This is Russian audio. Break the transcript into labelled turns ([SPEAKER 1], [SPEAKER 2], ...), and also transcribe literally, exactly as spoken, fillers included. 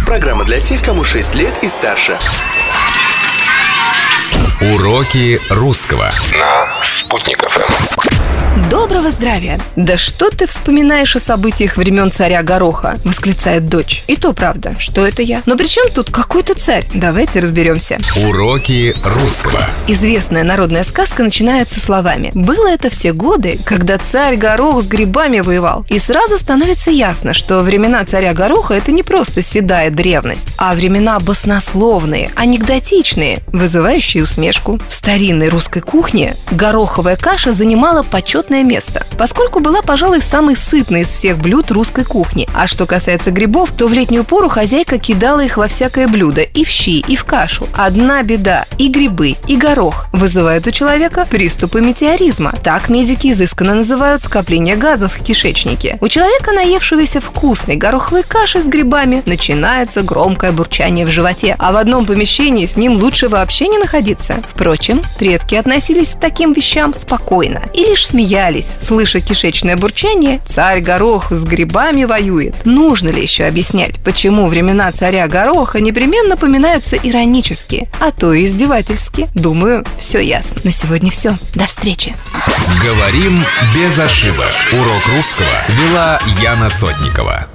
[SPEAKER 1] Программа для тех, кому шесть лет и старше.
[SPEAKER 2] Уроки русского на Спутник ФМ.
[SPEAKER 3] Доброго здравия! Да что ты вспоминаешь о событиях времен царя Гороха? Восклицает дочь. И то правда, что это я? Но при чем тут какой-то царь? Давайте разберемся.
[SPEAKER 2] Уроки русского.
[SPEAKER 3] Известная народная сказка начинается словами: было это в те годы, когда царь Горох с грибами воевал. И сразу становится ясно, что времена царя Гороха — это не просто седая древность, а времена баснословные, анекдотичные, вызывающие усмешку. В старинной русской кухне гороховая каша занимала почетное место, поскольку была, пожалуй, самой сытной из всех блюд русской кухни. А что касается грибов, то в летнюю пору хозяйка кидала их во всякое блюдо, и в щи, и в кашу. Одна беда: и грибы, и горох вызывают у человека приступы метеоризма. Так медики изысканно называют скопление газов в кишечнике. У человека, наевшегося вкусной гороховой каши с грибами, начинается громкое бурчание в животе, а в одном помещении с ним лучше вообще не находиться. Впрочем, предки относились к таким вещам спокойно и лишь смеялись, слыша кишечное бурчание: царь Горох с грибами воюет. Нужно ли еще объяснять, почему времена царя Гороха непременно поминаются иронически, а то и издевательски? Думаю, все ясно. На сегодня все. До встречи.
[SPEAKER 2] Говорим без ошибок. Урок русского вела Яна Сотникова.